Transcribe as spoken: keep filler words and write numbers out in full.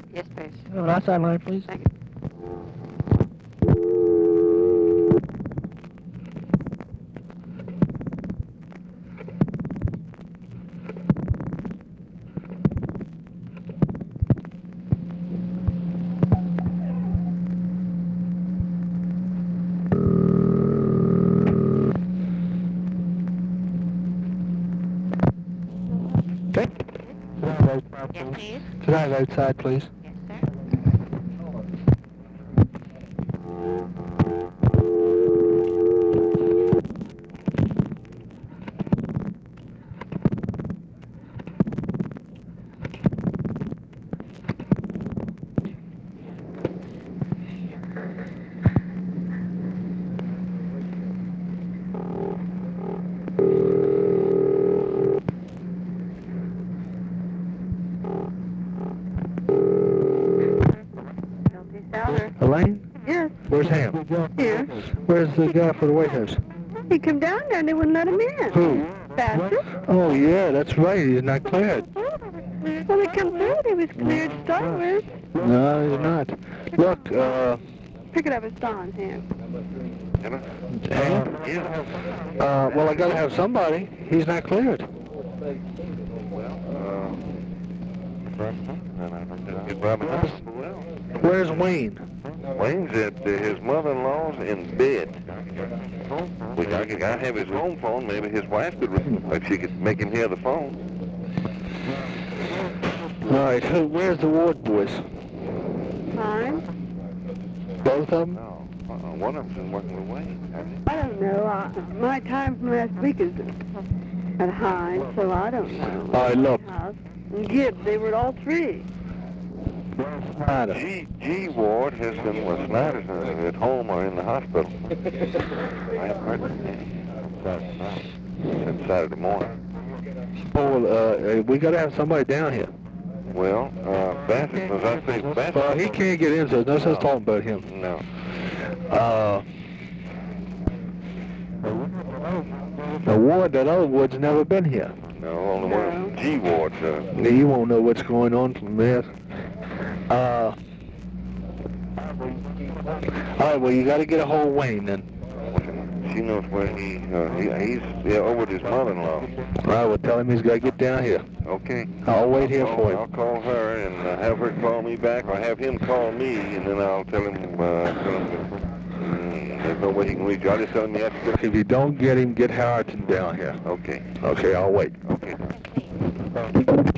Yes, please. Oh, an outside line, please. Thank you. Okay. Yes, please. Can I have outside, please? Yes, sir. Guilty Souther. Elaine? Yes, Where's Ham? here. Where's the guy for the White House? He come down there and they wouldn't let him in. Who? Bassett. Oh, yeah, that's right. He's not cleared. Well, they come through. He was cleared to start with. No, he's not. Look, uh, Pick it up. It's Don here. Ham? Yeah. Uh, well, I gotta have somebody. He's not cleared. Where's Wayne? Wayne's at uh, his mother-in-law's in bed. We, I, could, I have his home phone. Maybe his wife could, if she could make him hear the phone. All right, who, where's the Ward boys? Fine. Both of them? No, uh, one of them's been working with Wayne, hasn't he? I don't know. I, my time from last week is at Hines, so I don't know. All right, look. House. And Gibbs, they were at all three. Snyder. G, G Ward has been with Snyder's uh, at home or in the hospital. I haven't heard from him since Saturday morning. Oh, uh, we gotta have somebody down here. Well, uh, Bassett, as I say, Bassett... Well, he can't get in, so there's no sense talking about him. No. Uh, the Ward, that other Ward's never been here. No, only one of them. G Ward, uh, You won't know what's going on from there. Uh, all right, well, you got to get a hold of Wayne then. she knows where he, uh, he he's yeah, over at his mother-in-law. All right, well, tell him he's got to get down here. Okay. I'll wait here I'll, for I'll him. call her and uh, have her call me back, or have him call me, and then I'll tell him, uh, tell him that, mm, there's no way he can reach you. I'll just tell him he has to... If you don't get him, get Harrington down here. Okay. Okay, I'll wait. Okay.